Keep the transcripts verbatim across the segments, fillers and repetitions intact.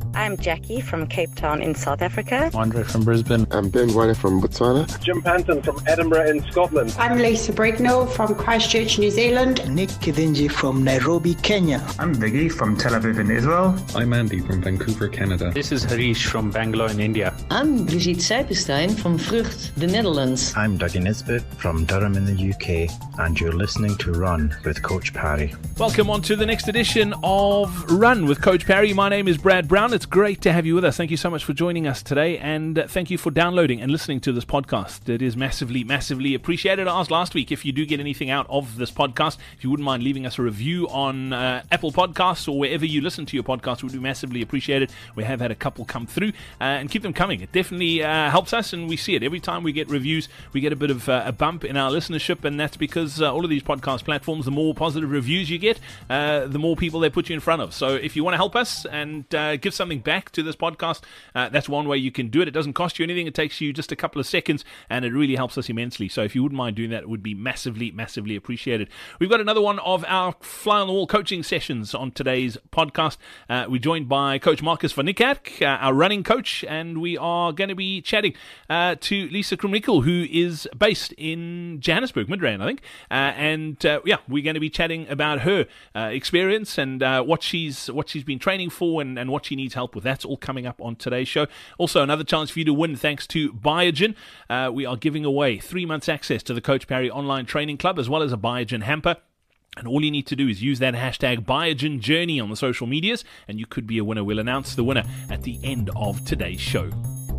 I'm Jackie from Cape Town in South Africa. Andre from Brisbane. I'm Ben Wale from Botswana. Jim Panton from Edinburgh in Scotland. I'm Lisa Bricknell from Christchurch, New Zealand. Nick Kithinji from Nairobi, Kenya. I'm Viggy from Tel Aviv in Israel. I'm Andy from Vancouver, Canada. This is Harish from Bangalore in India. I'm Brigitte Seipenstein from Vught, the Netherlands. I'm Dougie Nisbet from Durham in the U K, and you're listening to Run with Coach Parry. Welcome on to the next edition of Run with Coach Parry. My name is Brad Brown. It's great to have you with us. Thank you so much for joining us today, and uh, thank you for downloading and listening to this podcast. It is massively, massively appreciated. I asked last week if you do get anything out of this podcast, if you wouldn't mind leaving us a review on uh, Apple Podcasts or wherever you listen to your podcast, would be massively appreciated. We have had a couple come through, uh, and keep them coming. It definitely uh, helps us, and we see it. Every time we get reviews, we get a bit of uh, a bump in our listenership, and that's because uh, all of these podcast platforms, the more positive reviews you get, uh, the more people they put you in front of. So if you want to help us and uh, give something back to this podcast, uh, that's one way you can do it. It doesn't cost you anything. It takes you just a couple of seconds, and it really helps us immensely. So if you wouldn't mind doing that, it would be massively, massively appreciated. We've got another one of our Fly on the Wall coaching sessions on today's podcast. Uh, we're joined by Coach Marcus van Niekerk, uh, our running coach, and we are going to be chatting uh, to Lisa Krumrikkel, who is based in Johannesburg, Midrand, I think. Uh, and uh, yeah, we're going to be chatting about her uh, experience and uh, what she's what she's been training for and, and what she needs help with. That's all coming up on today's show. Also, another chance for you to win thanks to Biogen. Uh, we are giving away three months access to the Coach Parry Online Training Club as well as a Biogen hamper. And all you need to do is use that hashtag Biogen Journey on the social medias, and you could be a winner. We'll announce the winner at the end of today's show.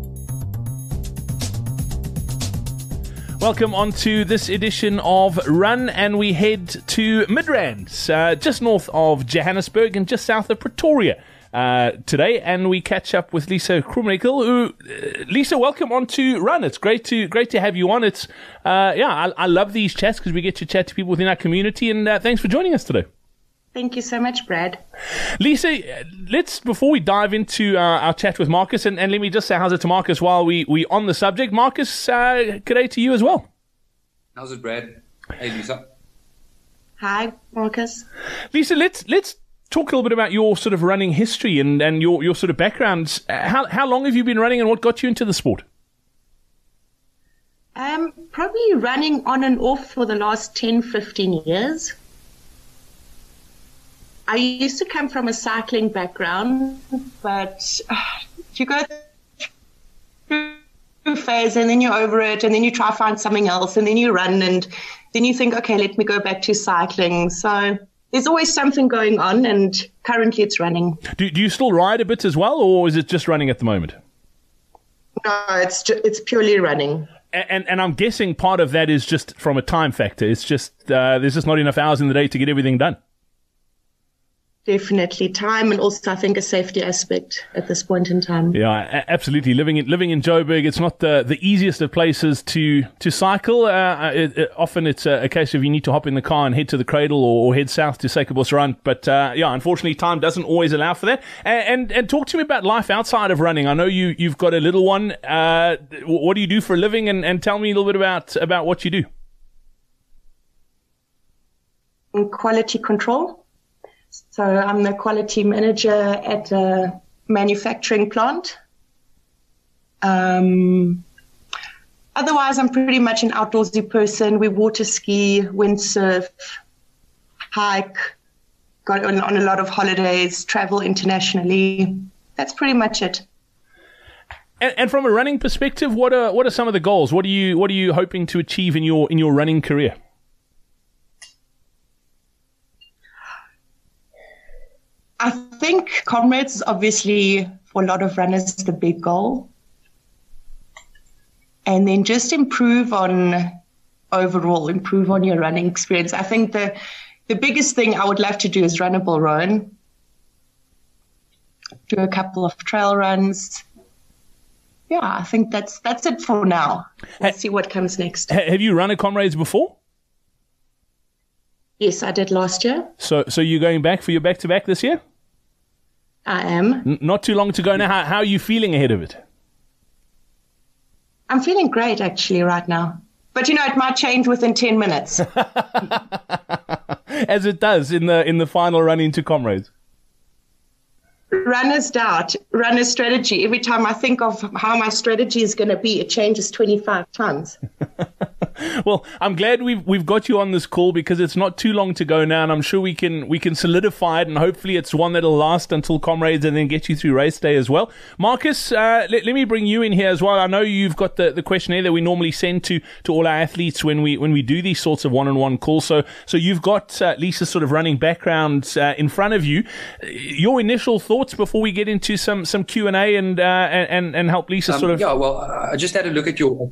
Welcome on to this edition of Run, and we head to Midrand, uh, just north of Johannesburg and just south of Pretoria uh, today, and we catch up with Lisa Krumrikkel. Who, uh, Lisa, welcome on to Run. It's great to great to have you on. It's uh, yeah, I, I love these chats because we get to chat to people within our community, and uh, thanks for joining us today. Thank you so much, Brad. Lisa, let's, before we dive into uh, our chat with Marcus, and, and let me just say how's it to Marcus while we, we on the subject. Marcus, uh, good day to you as well. How's it, Brad? Hey, Lisa. Hi, Marcus. Lisa, let's let's talk a little bit about your sort of running history and, and your, your sort of background. How, how long have you been running and what got you into the sport? Um, probably running on and off for the last ten, fifteen years. I used to come from a cycling background, but uh, you go through a phase and then you're over it and then you try to find something else and then you run and then you think, okay, let me go back to cycling. So there's always something going on, and currently it's running. Do, do you still ride a bit as well, or is it just running at the moment? No, it's ju- it's purely running. And, and and I'm guessing part of that is just from a time factor. It's just uh, there's just not enough hours in the day to get everything done. Definitely time, and also I think a safety aspect at this point in time. Yeah, absolutely. Living in living in Joburg, it's not the, the easiest of places to to cycle. Uh, it, it, often it's a, a case of you need to hop in the car and head to the Cradle or, or head south to Suikerbosrand. But uh, yeah, unfortunately, time doesn't always allow for that. And, and and talk to me about life outside of running. I know you you've got a little one. Uh, what do you do for a living? And, and tell me a little bit about about what you do. In quality control. So I'm the quality manager at a manufacturing plant. Um, otherwise, I'm pretty much an outdoorsy person. We water ski, windsurf, hike, go on, on a lot of holidays, travel internationally. That's pretty much it. And, and from a running perspective, what are what are some of the goals? What are you what are you hoping to achieve in your in your running career? I think Comrades is obviously, for a lot of runners, the big goal. And then just improve on, overall, improve on your running experience. I think the the biggest thing I would love to do is run a Bull Rowan, do a couple of trail runs. Yeah, I think that's that's it for now. Let's see what comes next. Have you run a Comrades before? Yes, I did last year. So so you're going back for your back-to-back this year? I am. N- not too long to go now. How, how are you feeling ahead of it? I'm feeling great, actually, right now. But, you know, it might change within ten minutes. As it does in the in the final run into Comrades. runner's doubt, runner's strategy. Every time I think of how my strategy is going to be, it changes twenty-five times. Well, I'm glad we've we've got you on this call because it's not too long to go now, and I'm sure we can we can solidify it, and hopefully it's one that'll last until Comrades and then get you through race day as well. Marcus, uh, let, let me bring you in here as well. I know you've got the, the questionnaire that we normally send to, to all our athletes when we when we do these sorts of one-on-one calls. So so you've got uh, Lisa's sort of running background uh, in front of you. Your initial thoughts before we get into some some Q and A and uh, and and help Lisa um, sort of. Yeah, well, I just had a look at your.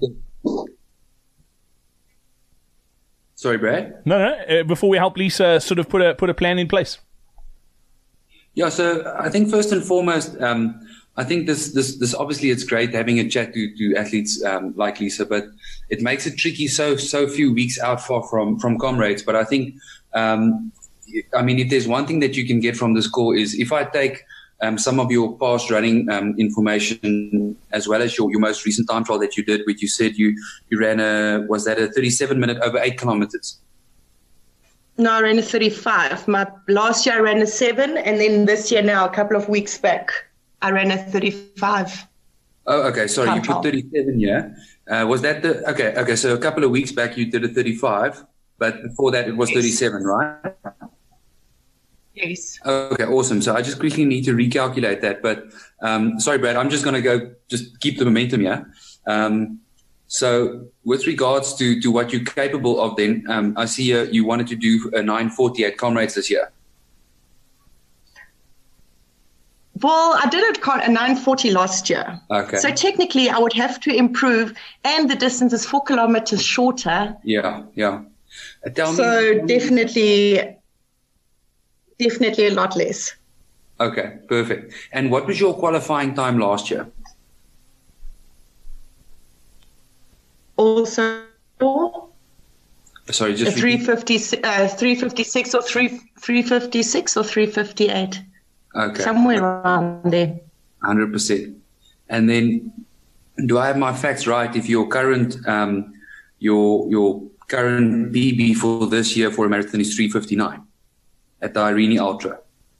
Sorry, Brad? No, no. Uh, before we help Lisa sort of put a put a plan in place. Yeah, so I think first and foremost, um, I think this, this, this obviously it's great having a chat to, to athletes um, like Lisa, but it makes it tricky so so few weeks out far from, from Comrades. But I think, um, I mean, if there's one thing that you can get from this call is if I take Um, some of your past running um, information, as well as your, your most recent time trial that you did, which you said you, you ran a, was that a thirty-seven minute over eight kilometers? No, I ran a thirty-five. My last year I ran a seven, and then this year now, a couple of weeks back, I ran a thirty-five. Oh, okay. Sorry, time you put trial. thirty-seven, yeah. Uh, was that the, okay, okay. So a couple of weeks back you did a thirty-five, but before that it was yes. thirty-seven, right? Yes. Okay, awesome. So I just quickly need to recalculate that. But um, sorry, Brad, I'm just going to go just keep the momentum here. Um, so with regards to, to what you're capable of then, um, I see uh, you wanted to do a nine forty at Comrades this year. Well, I did it a nine forty last year. Okay. So technically I would have to improve, and the distance is four kilometers shorter. Yeah, yeah. Uh, tell so me, definitely... Definitely a lot less. Okay, perfect. And what was your qualifying time last year? Also, sorry, just three fifty, uh, three fifty-six or three three fifty-six or three fifty-eight. Okay, somewhere around there. one hundred percent. And then, do I have my facts right? If your current um, your your current P B for this year for a marathon is three fifty-nine. At the Irene Ultra.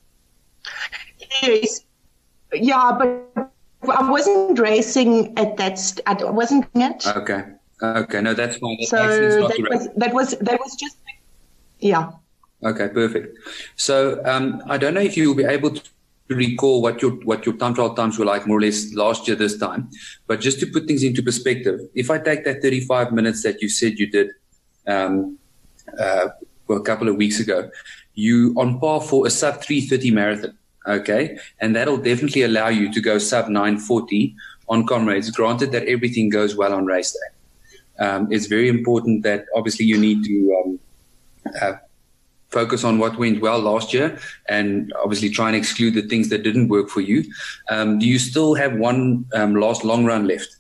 Yes. Yeah, but I wasn't racing at that, st- I wasn't it. Okay. Okay, no, that's fine. That so that was, that was, that was just, yeah. Okay, perfect. So um, I don't know if you'll be able to recall what your, what your time trial times were like more or less last year this time, but just to put things into perspective, if I take that thirty-five minutes that you said you did um, uh, well, a couple of weeks ago, you on par for a sub three thirty marathon, okay? And that'll definitely allow you to go sub nine forty on Comrades, granted that everything goes well on race day. Um, it's very important that obviously you need to um, uh, focus on what went well last year and obviously try and exclude the things that didn't work for you. Um, do you still have one um, last long run left?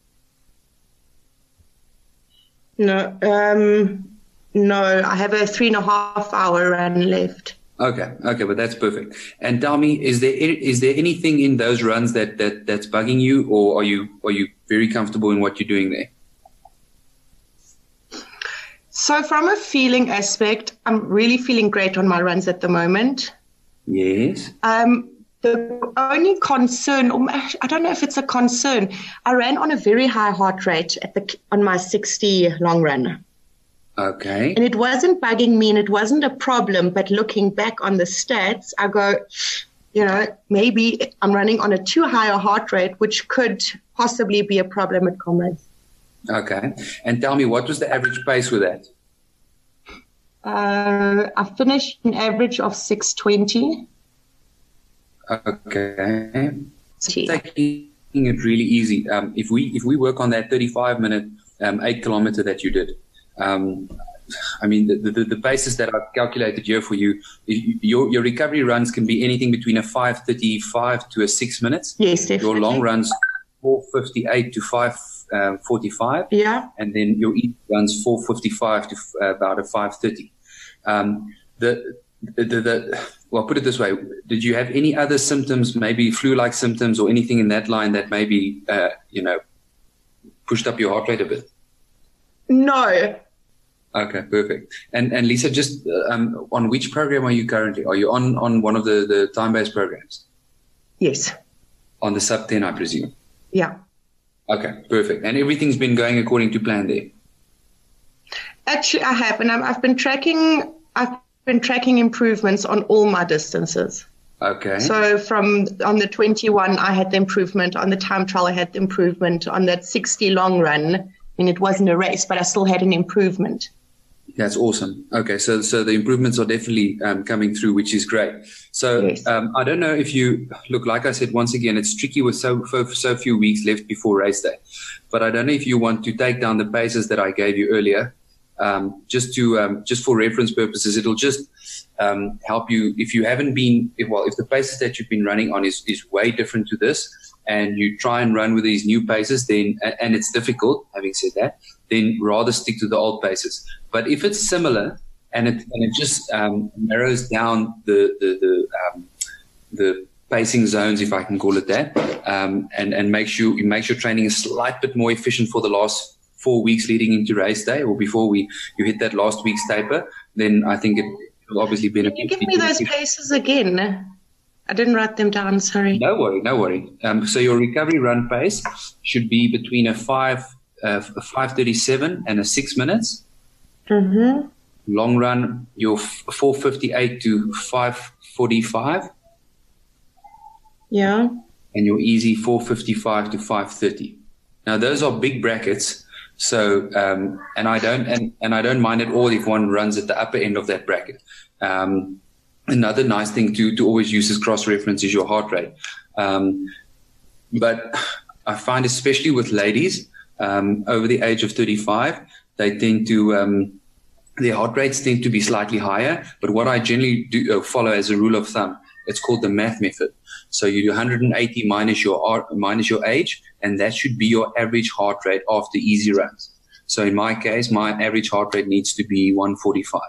No, um... No, I have a three and a half hour run left. Okay, okay, but that's perfect. And tell me, is there is there anything in those runs that, that that's bugging you, or are you are you very comfortable in what you're doing there? So from a feeling aspect, I'm really feeling great on my runs at the moment. Yes. Um, the only concern, or I don't know if it's a concern, I ran on a very high heart rate at the on my sixty long run. Okay. And it wasn't bugging me and it wasn't a problem, but looking back on the stats, I go, you know, maybe I'm running on a too high a heart rate, which could possibly be a problem at Comrades. Okay. And tell me, what was the average pace with that? Uh, I finished an average of six twenty. Okay. Taking it really easy. Um, if we if we work on that thirty-five minute um, eight kilometer that you did, Um, I mean, the, the, the basis that I've calculated here for you, your, your recovery runs can be anything between a five thirty-five to a six minutes. Yes, definitely. Your long runs, four fifty-eight to five forty-five. Yeah. And then your easy runs, four fifty-five to uh, about a five thirty. Um, the, the, the, the, well, put it this way. Did you have any other symptoms, maybe flu-like symptoms or anything in that line that maybe, uh, you know, pushed up your heart rate a bit? No. Okay, perfect. And and Lisa, just um, on which program are you currently? Are you on, on one of the, the time-based programs? Yes. On the sub ten, I presume. Yeah. Okay, perfect. And everything's been going according to plan there? Actually, I have, and I'm, I've been tracking. I've been tracking improvements on all my distances. Okay. So from on the twenty-one, I had the improvement. On the time trial, I had the improvement. On that sixty long run, I mean, it wasn't a race, but I still had an improvement. That's awesome. Okay, so so the improvements are definitely um, coming through, which is great. So Yes. um, I don't know if you look, like I said, once again, it's tricky with so so, so few weeks left before race day. But I don't know if you want to take down the paces that I gave you earlier, um, just to um, just for reference purposes. It'll just um, help you if you haven't been if, well if the paces that you've been running on is is way different to this, and you try and run with these new paces, then and it's difficult. Having said that, then rather stick to the old paces. But if it's similar and it and it just um, narrows down the the the, um, the pacing zones, if I can call it that, um, and and makes you it makes your training a slight bit more efficient for the last four weeks leading into race day, or before we you hit that last week's taper, then I think it will obviously benefit. Can you give me those paces again? I didn't write them down. Sorry. No worry, no worry. Um, so your recovery run pace should be between a five uh, a five thirty-seven and a six minutes. Mm-hmm. Long run, your four fifty-eight to five forty-five. Yeah. And your easy four fifty-five to five thirty. Now those are big brackets. So, um, and I don't, and, and I don't mind at all if one runs at the upper end of that bracket. Um, another nice thing to, to always use as cross-reference is your heart rate. Um, but I find, especially with ladies, um, over the age of thirty-five, they tend to, um, their heart rates tend to be slightly higher. But what I generally do uh, follow as a rule of thumb, it's called the math method. So you do one hundred eighty minus your minus your age, and that should be your average heart rate after easy runs. So in my case, my average heart rate needs to be one forty-five.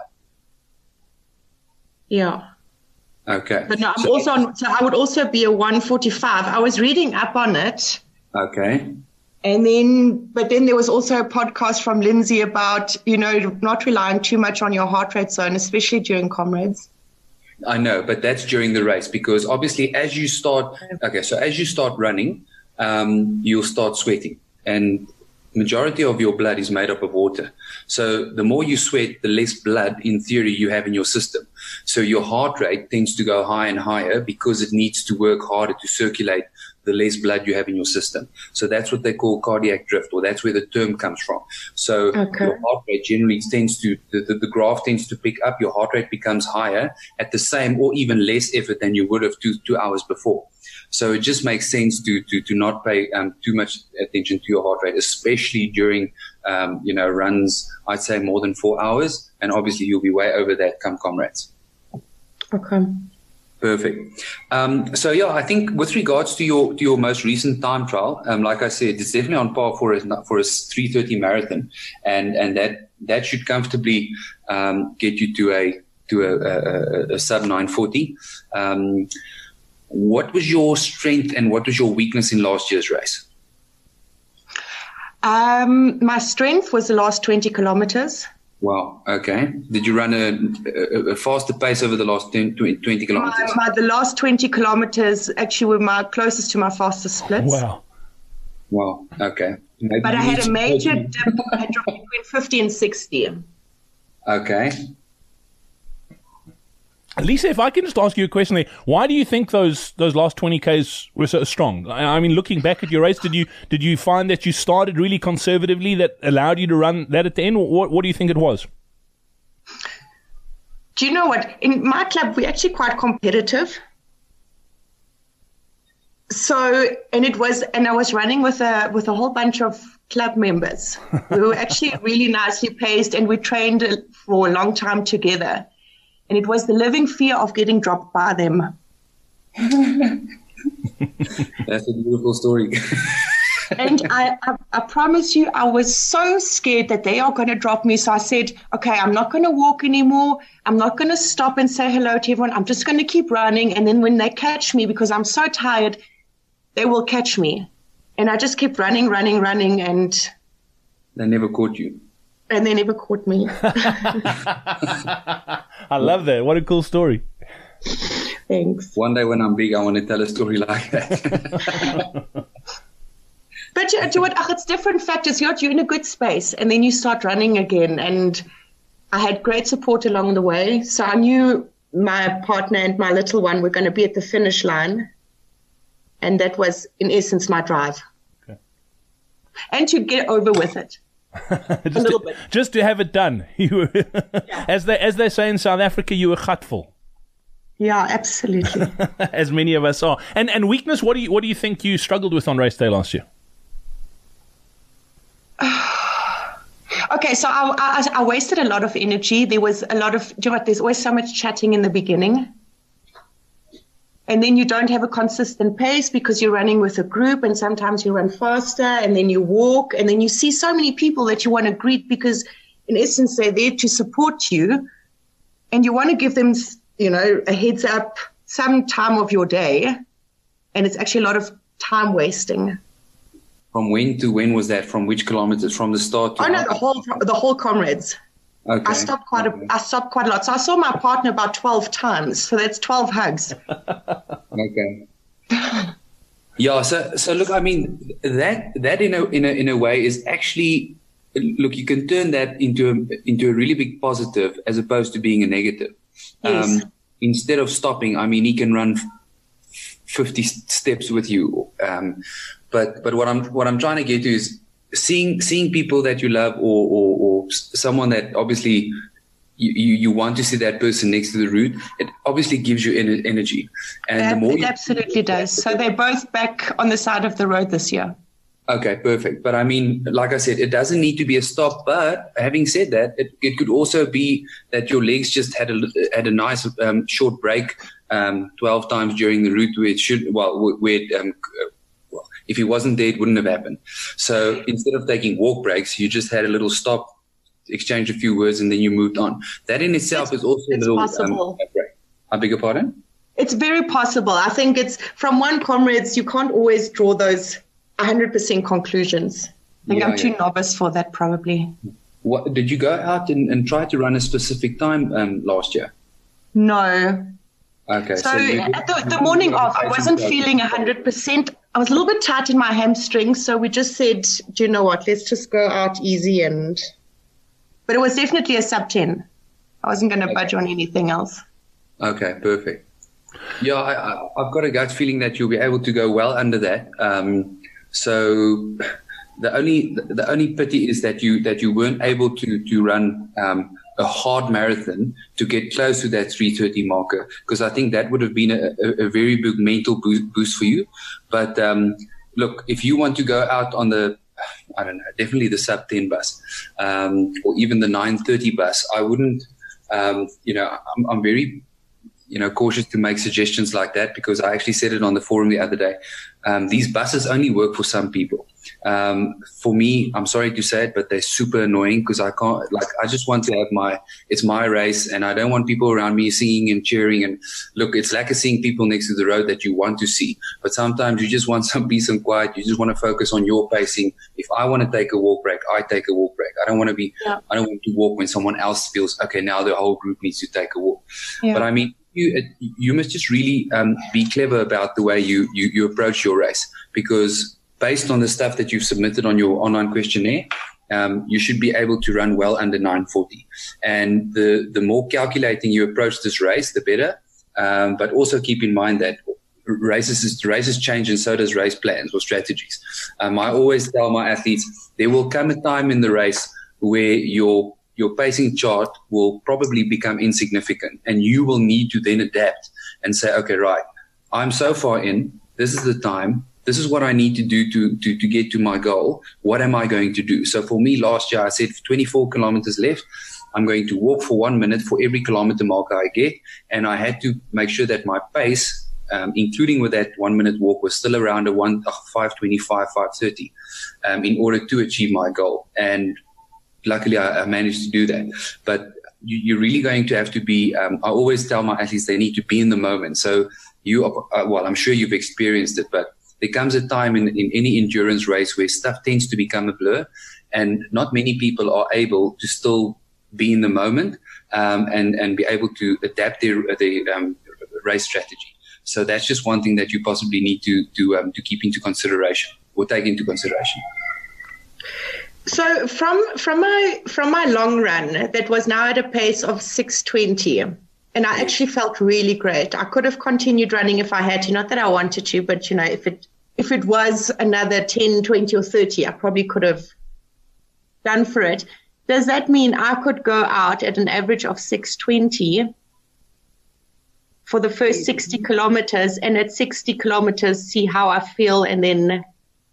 Yeah. Okay. But no, I'm so, also on, so I would also be a one forty-five. I was reading up on it. Okay. And then, but then there was also a podcast from Lindsay about, you know, not relying too much on your heart rate zone, especially during comrades. I know, but that's during the race, because obviously as you start, okay, so as you start running, um, you'll start sweating, and majority of your blood is made up of water. So the more you sweat, the less blood in theory you have in your system. So your heart rate tends to go higher and higher because it needs to work harder to circulate the less blood you have in your system. So that's what they call cardiac drift, or that's where the term comes from. So okay. Your heart rate generally tends to, the, the, the graph tends to pick up, your heart rate becomes higher at the same or even less effort than you would have two, two hours before. So it just makes sense to, to, to not pay um, too much attention to your heart rate, especially during, um, you know, runs, I'd say more than four hours. And obviously you'll be way over that come comrades. Okay. Perfect. Um, so yeah, I think with regards to your to your most recent time trial, um, like I said, it's definitely on par for a for a three thirty marathon, and and that that should comfortably um, get you to a to a, a, a sub nine forty. Um, what was your strength and what was your weakness in last year's race? Um, my strength was the last twenty kilometers. Wow. Okay. Did you run a, a, a faster pace over the last twenty kilometers? My, my, the last twenty kilometers actually were my closest to my fastest splits. Wow. Wow. Okay. Maybe but I had a major dip. I dropped between fifty and sixty. Okay. Lisa, if I can just ask you a question there, why do you think those those last twenty Ks were so strong? I, I mean, looking back at your race, did you did you find that you started really conservatively that allowed you to run that at the end? What, what do you think it was? Do you know what? In my club, we're actually quite competitive. So, and it was, and I was running with a with a whole bunch of club members. We were actually really nicely paced, and we trained for a long time together. And it was the living fear of getting dropped by them. That's a beautiful story. And I, I, I promise you, I was so scared that they are going to drop me. So I said, okay, I'm not going to walk anymore. I'm not going to stop and say hello to everyone. I'm just going to keep running. And then when they catch me, because I'm so tired, they will catch me. And I just kept running, running, running. And they never caught you. And they never caught me. I love that. What a cool story. Thanks. One day when I'm big, I want to tell a story like that. But you, you know what? It's different factors. You're, you're in a good space, and then you start running again. And I had great support along the way. So I knew my partner and my little one were going to be at the finish line. And that was, in essence, my drive. Okay. And to get over with it. just, a little to, bit. just to have it done. You were yeah. as they as they say in South Africa, you were gutful. Yeah, absolutely. As many of us are. And and weakness, what do you what do you think you struggled with on race day last year? Okay, so I, I, I wasted a lot of energy. There was a lot of, do you know what, there's always so much chatting in the beginning. And then you don't have a consistent pace because you're running with a group, and sometimes you run faster and then you walk, and then you see so many people that you want to greet because in essence they're there to support you, and you want to give them, you know, a heads up some time of your day, and it's actually a lot of time wasting. From when to when was that? From which kilometers? From the start to Oh no, the whole the whole comrades. Okay. I stopped quite okay. a I stopped quite a lot. So I saw my partner about twelve times. So that's twelve hugs. Okay. Yeah. So so look, I mean that that in a in a in a way is actually, look, you can turn that into a into a really big positive as opposed to being a negative. Yes. Um, instead of stopping, I mean, he can run fifty steps with you. Um, but but what I'm what I'm trying to get to is seeing seeing people that you love, or or, or someone that obviously you, you, you want to see that person next to the route. It obviously gives you en- energy, and it, the more it you, absolutely does. So they're both back on the side of the road this year. Okay, perfect. But I mean, like I said, it doesn't need to be a stop. But having said that, it, it could also be that your legs just had a had a nice um, short break um, twelve times during the route, where it should well, where it, um, well, if he wasn't there, it wouldn't have happened. So instead of taking walk breaks, you just had a little stop, exchange a few words, and then you moved on. That in itself it's, is also a little possible. Um, break. I beg your pardon? It's very possible. I think it's from one comrades. You can't always draw those one hundred percent conclusions. I think yeah, I'm too yeah. novice for that, probably. What did you go out and, and try to run a specific time um, last year? No. Okay. So, so you, at the, the morning of, I wasn't feeling one hundred percent. I was a little bit tight in my hamstrings, so we just said, do you know what, let's just go out easy. and. But it was definitely a sub ten. I wasn't going to okay. budge on anything else. Okay, perfect. Yeah, I, I, I've got a gut feeling that you'll be able to go well under that. Um, so the only the only pity is that you that you weren't able to to run um, a hard marathon to get close to that three thirty marker, because I think that would have been a, a, a very big mental boost, boost for you. But um, look, if you want to go out on the I don't know, definitely the sub ten bus, um, or even the nine thirty bus, I wouldn't, um, you know, I'm, I'm very, you know, cautious to make suggestions like that, because I actually said it on the forum the other day. Um, these buses only work for some people. Um, for me, I'm sorry to say it, but they're super annoying, because I can't, like, I just want to have my, it's my race, and I don't want people around me singing and cheering. And look, it's like seeing people next to the road that you want to see, but sometimes you just want some peace and quiet. You just want to focus on your pacing. If I want to take a walk break, I take a walk break. I don't want to be, yeah. I don't want to walk when someone else feels, okay, now the whole group needs to take a walk. Yeah. But I mean, you, you must just really um, be clever about the way you, you, you approach your race, because based on the stuff that you've submitted on your online questionnaire, um, you should be able to run well under nine forty. And the, the more calculating you approach this race, the better. Um, but also keep in mind that races, races change, and so does race plans or strategies. Um, I always tell my athletes, there will come a time in the race where your your pacing chart will probably become insignificant, and you will need to then adapt and say, okay, right, I'm so far in, this is the time, this is what I need to do to, to, to get to my goal. What am I going to do? So for me last year, I said twenty-four kilometers left. I'm going to walk for one minute for every kilometer marker I get. And I had to make sure that my pace, um, including with that one minute walk, was still around a one, uh, five twenty-five, five thirty, um, in order to achieve my goal. And luckily I, I managed to do that. But you, you're really going to have to be, um, I always tell my athletes they need to be in the moment. So you, uh, well, I'm sure you've experienced it, but there comes a time in, in any endurance race where stuff tends to become a blur, and not many people are able to still be in the moment, um, and, and be able to adapt their, their um, race strategy. So that's just one thing that you possibly need to to um, to keep into consideration or take into consideration. So from from my from my long run that was now at a pace of six twenty, and I actually felt really great. I could have continued running if I had to, not that I wanted to, but you know, if it if it was another ten, twenty or thirty, I probably could have done for it. Does that mean I could go out at an average of six twenty for the first sixty kilometers, and at sixty kilometers see how I feel, and then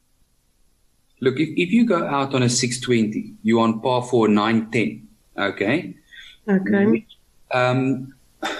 look, if, if you go out on a six twenty, you're on par for nine ten, okay? Okay. Um,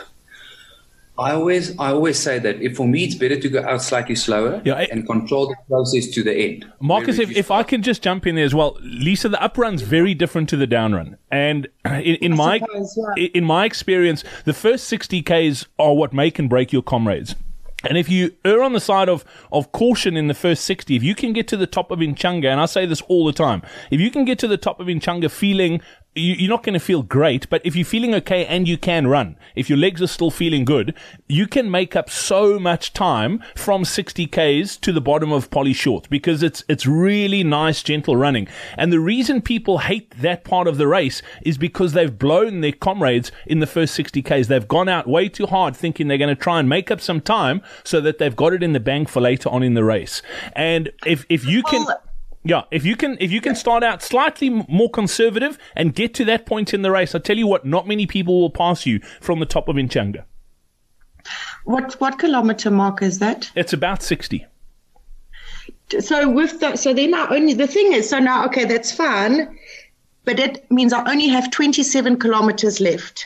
I always I always say that if for me it's better to go out slightly slower yeah, I, and control the process to the end. Marcus, if, if I can just jump in there as well, Lisa, the up run's very different to the down run. And in, in my suppose, yeah. in my experience, the first sixty Ks are what make and break your comrades. And if you err on the side of, of caution in the first sixty, if you can get to the top of Inchanga, and I say this all the time, if you can get to the top of Inchanga feeling, you, you're not going to feel great, but if you're feeling okay and you can run, if your legs are still feeling good, you can make up so much time from sixty Ks to the bottom of Polly Short, because it's it's really nice, gentle running. And the reason people hate that part of the race is because they've blown their comrades in the first sixty Ks. They've gone out way too hard thinking they're going to try and make up some time so that they've got it in the bank for later on in the race. And if if you can... Yeah, if you can if you can start out slightly more conservative and get to that point in the race, I tell you what, not many people will pass you from the top of Inchanga. What what kilometer mark is that? It's about sixty. So with the so then I only the thing is so now okay, that's fine, but it means I only have twenty-seven kilometers left.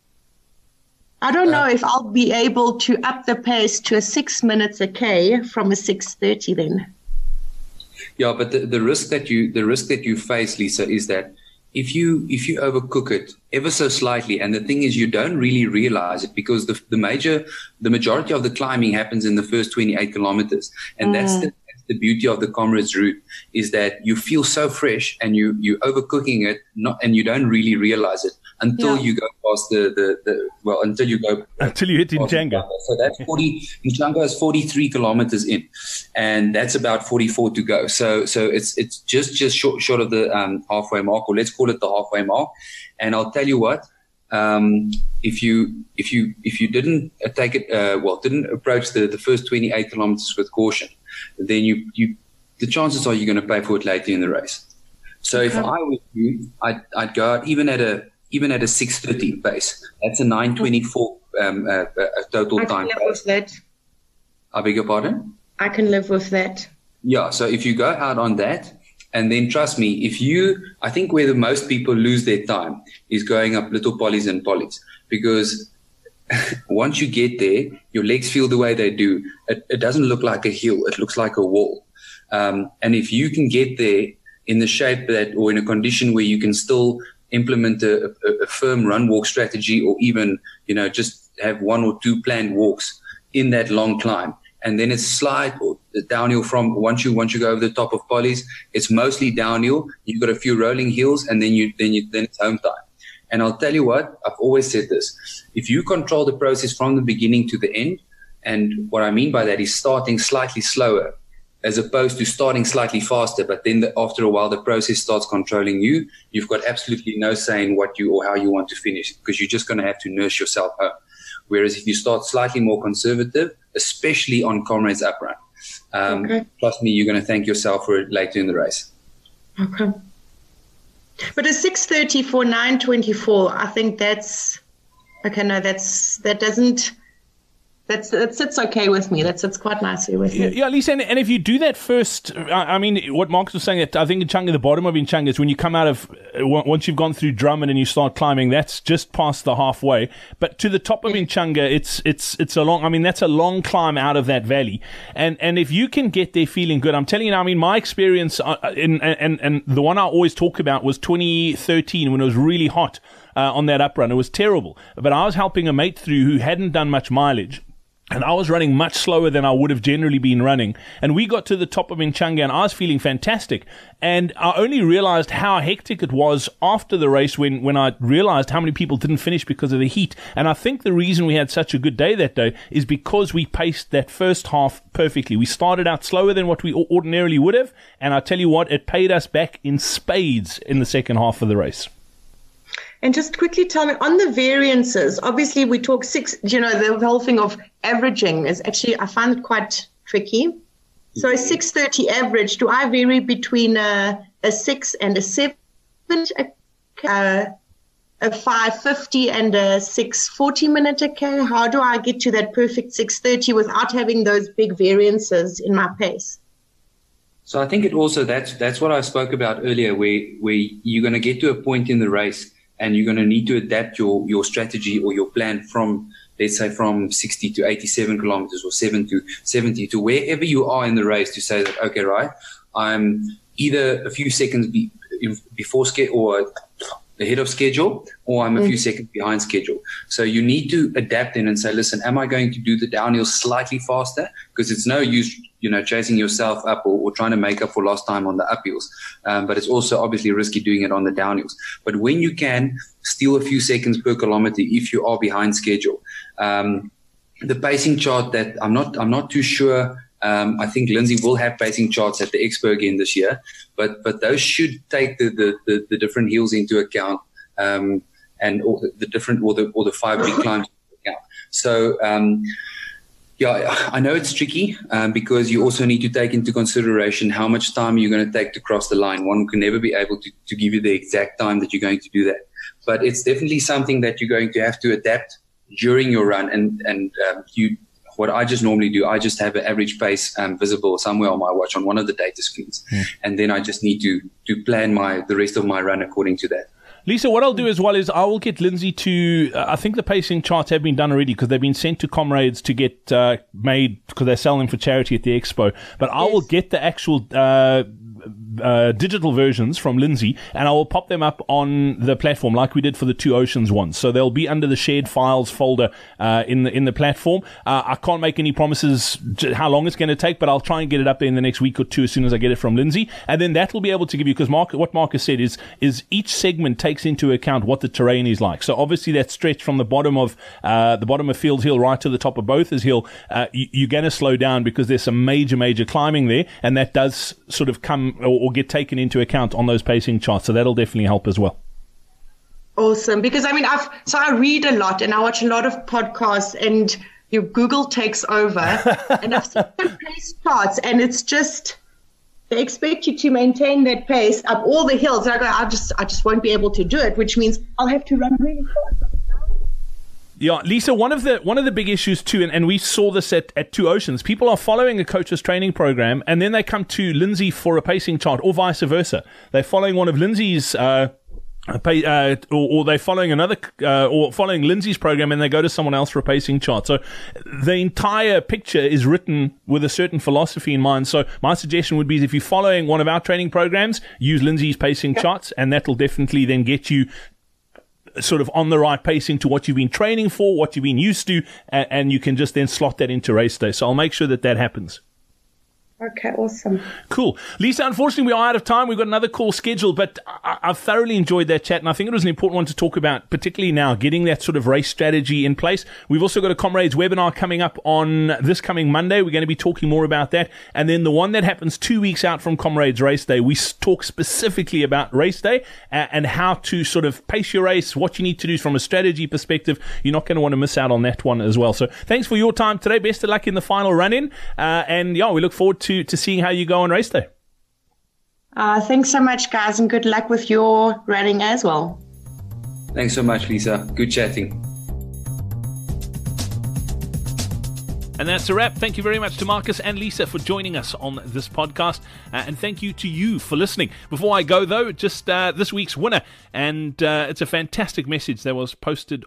I don't know uh, if I'll be able to up the pace to a six minutes a K from a six thirty then. Yeah, but the, the risk that you the risk that you face, Lisa, is that if you if you overcook it ever so slightly, and the thing is you don't really realize it because the the major the majority of the climbing happens in the first twenty-eight kilometers, and mm. that's the that's the beauty of the Comrades route, is that you feel so fresh and you you overcooking it, not and you don't really realize it until yeah. you go past the, the, the well until you go until you hit Inchanga. So that's forty. Inchanga is forty-three kilometers in, and that's about forty-four to go. So so it's it's just just short short of the um, halfway mark, or let's call it the halfway mark. And I'll tell you what, um, if you if you if you didn't take it uh, well didn't approach the, the first twenty-eight kilometers with caution, then you you the chances are you're going to pay for it later in the race. So if I were you, I'd I'd go out even at a even at a six thirty pace. That's a nine twenty-four um, uh, uh, total I time. I can live with that. I beg your pardon? I can live with that. Yeah, so if you go out on that, and then trust me, if you, I think where the most people lose their time is going up little polys and polys, because once you get there, your legs feel the way they do. It, it doesn't look like a hill. It looks like a wall. Um, and if you can get there in the shape that, or in a condition where you can still implement a, a, a firm run walk strategy, or even, you know, just have one or two planned walks in that long climb. And then it's slide or downhill from once you, once you go over the top of polys, it's mostly downhill. You've got a few rolling hills, and then you, then you, then it's home time. And I'll tell you what, I've always said this. If you control the process from the beginning to the end, and what I mean by that is starting slightly slower, as opposed to starting slightly faster, but then the, after a while the process starts controlling you, you've got absolutely no say in what you or how you want to finish, because you're just going to have to nurse yourself home. Whereas if you start slightly more conservative, especially on Comrades Up Run, um, okay. trust me, you're going to thank yourself for it later in the race. Okay. But a six thirty for nine twenty-four, I think that's okay. No, that's that doesn't. That's that sits okay with me. That sits quite nicely with me. Yeah, yeah, Lisa, and, and if you do that first, I, I mean, what Marcus was saying, that I think Inchanga, the bottom of Inchanga, is when you come out of, once you've gone through Drummond and you start climbing, that's just past the halfway. But to the top of Inchanga, it's it's it's a long, I mean, that's a long climb out of that valley. And and if you can get there feeling good, I'm telling you now, I mean, my experience, uh, in, and, and the one I always talk about was twenty thirteen, when it was really hot uh, on that up run. It was terrible. But I was helping a mate through who hadn't done much mileage. And I was running much slower than I would have generally been running. And we got to the top of Mchanga and I was feeling fantastic. And I only realized how hectic it was after the race when, when I realized how many people didn't finish because of the heat. And I think the reason we had such a good day that day is because we paced that first half perfectly. We started out slower than what we ordinarily would have. And I tell you what, it paid us back in spades in the second half of the race. And just quickly tell me, on the variances, obviously we talk six, you know, the whole thing of averaging is actually, I find it quite tricky. So a six thirty average, do I vary between a, a six and a seven, a, a five fifty and a six forty minute a K? How do I get to that perfect six thirty without having those big variances in my pace? So I think it also, that's, that's what I spoke about earlier, where, where you're going to get to a point in the race and you're going to need to adapt your, your strategy or your plan from, let's say, from sixty to eighty-seven kilometers or seven to seventy to wherever you are in the race to say that, okay, right, I'm either a few seconds be, before schedule or ahead of schedule, or I'm a few mm. seconds behind schedule. So you need to adapt in and say, listen, am I going to do the downhill slightly faster? Because it's no use, you know, chasing yourself up or, or trying to make up for lost time on the uphills. Um, but it's also obviously risky doing it on the downhills. But when you can steal a few seconds per kilometer, if you are behind schedule, um, the pacing chart that I'm not, I'm not too sure. Um, I think Lindsay will have pacing charts at the Expo again this year, but, but those should take the, the, the, the different hills into account, um, and all the, the different, or the, or the five big climbs into account. So, um, yeah, I know it's tricky, um, because you also need to take into consideration how much time you're going to take to cross the line. One can never be able to, to give you the exact time that you're going to do that, but it's definitely something that you're going to have to adapt during your run. And, and, um, you, What I just normally do, I just have an average pace um, visible somewhere on my watch on one of the data screens. Mm. And then I just need to to plan my the rest of my run according to that. Lisa, what I'll do as well is I will get Lindsay to, uh, I think the pacing charts have been done already because they've been sent to Comrades to get uh, made because they're selling for charity at the Expo. But I yes. will get the actual uh, uh, digital versions from Lindsay and I will pop them up on the platform like we did for the Two Oceans ones. So they'll be under the shared files folder uh, in the in the platform. Uh, I can't make any promises how long it's going to take, but I'll try and get it up there in the next week or two as soon as I get it from Lindsay. And then that will be able to give you, because Mark, what Marcus said is, is each segment takes into account what the terrain is like. So obviously that stretch from the bottom of uh, the bottom of Fields Hill right to the top of Bothers Hill, uh, you, you're going to slow down because there's some major, major climbing there, and that does sort of come or, or get taken into account on those pacing charts. So that'll definitely help as well. Awesome. Because I mean, I've so I read a lot and I watch a lot of podcasts, and your Google takes over, and I've seen pace charts, and it's just, they expect you to maintain that pace up all the hills. And I go, I just, I just won't be able to do it, which means I'll have to run really fast. Yeah, Lisa, one of the one of the big issues too, and, and we saw this at, at Two Oceans, people are following a coach's training program, and then they come to Lindsay for a pacing chart, or vice versa. They're following one of Lindsay's uh Uh, or, or they're following another, uh, or following Lindsay's program, and they go to someone else for a pacing chart. So the entire picture is written with a certain philosophy in mind. So my suggestion would be, if you're following one of our training programs, use Lindsay's pacing yep. charts, and that'll definitely then get you sort of on the right pacing to what you've been training for, what you've been used to, and, and you can just then slot that into race day. So I'll make sure that that happens. Okay, awesome. Cool. Lisa, unfortunately, we are out of time. We've got another call scheduled, but I- I've thoroughly enjoyed that chat, and I think it was an important one to talk about, particularly now, getting that sort of race strategy in place. We've also got a Comrades webinar coming up on this coming Monday. We're going to be talking more about that. And then the one that happens two weeks out from Comrades Race Day, we talk specifically about race day and how to sort of pace your race, what you need to do from a strategy perspective. You're not going to want to miss out on that one as well. So thanks for your time today. Best of luck in the final run-in. Uh, and yeah, we look forward to To, to seeing how you go on race day. Uh, thanks so much, guys, and good luck with your running as well. Thanks so much, Lisa. Good chatting. And that's a wrap. Thank you very much to Marcus and Lisa for joining us on this podcast. Uh, and thank you to you for listening. Before I go, though, just uh, this week's winner. And uh, it's a fantastic message that was posted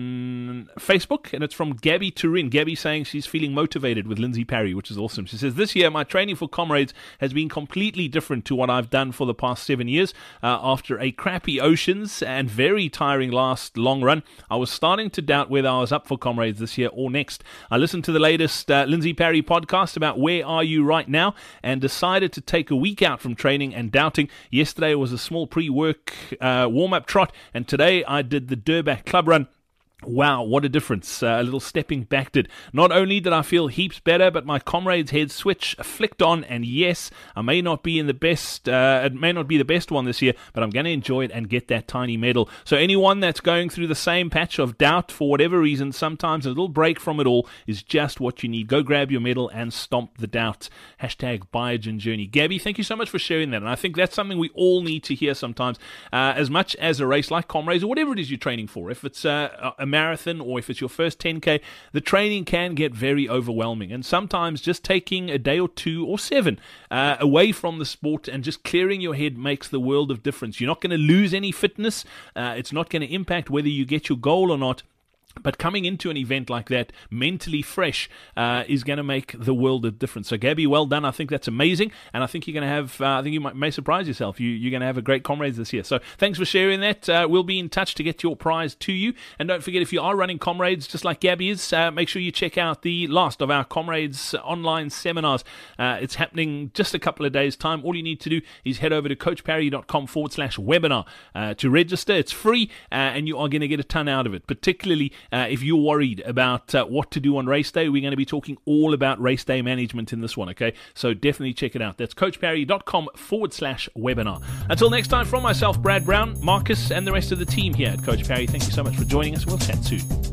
on Facebook. And it's from Gabby Turin. Gabby saying she's feeling motivated with Lindsay Parry, which is awesome. She says, this year, my training for Comrades has been completely different to what I've done for the past seven years. Uh, after a crappy Oceans and very tiring last long run, I was starting to doubt whether I was up for Comrades this year or next. I listened to the latest Uh, Lindsay Parry podcast about where are you right now and decided to take a week out from training and doubting. Yesterday was a small pre-work uh, warm-up trot, and today I did the Durban Club Run. Wow, what a difference. Uh, a little stepping back did. Not only did I feel heaps better, but my Comrades head switch flicked on, and yes, I may not be in the best, uh, it may not be the best one this year, but I'm going to enjoy it and get that tiny medal. So anyone that's going through the same patch of doubt for whatever reason, sometimes a little break from it all is just what you need. Go grab your medal and stomp the doubt. Hashtag Biogen Journey. Gabby, thank you so much for sharing that, and I think that's something we all need to hear sometimes. Uh, as much as a race like Comrades, or whatever it is you're training for, if it's uh, a marathon or if it's your first ten K, the training can get very overwhelming, and sometimes just taking a day or two or seven uh, away from the sport and just clearing your head makes the world of difference. You're not going to lose any fitness. Uh, it's not going to impact whether you get your goal or not. But coming into an event like that, mentally fresh, uh, is going to make the world of difference. So, Gabby, well done. I think that's amazing. And I think you're going to have, uh, I think you might, may surprise yourself. You, you're going to have a great Comrades this year. So, thanks for sharing that. Uh, we'll be in touch to get your prize to you. And don't forget, if you are running Comrades, just like Gabby is, uh, make sure you check out the last of our Comrades online seminars. Uh, it's happening just a couple of days' time. All you need to do is head over to coachparry.com forward slash webinar uh, to register. It's free, uh, and you are going to get a ton out of it, particularly Uh, if you're worried about uh, what to do on race day. We're going to be talking all about race day management in this one, okay? So definitely check it out. That's coachparry.com forward slash webinar. Until next time, from myself, Brad Brown, Marcus, and the rest of the team here at Coach Parry, thank you so much for joining us. We'll chat soon.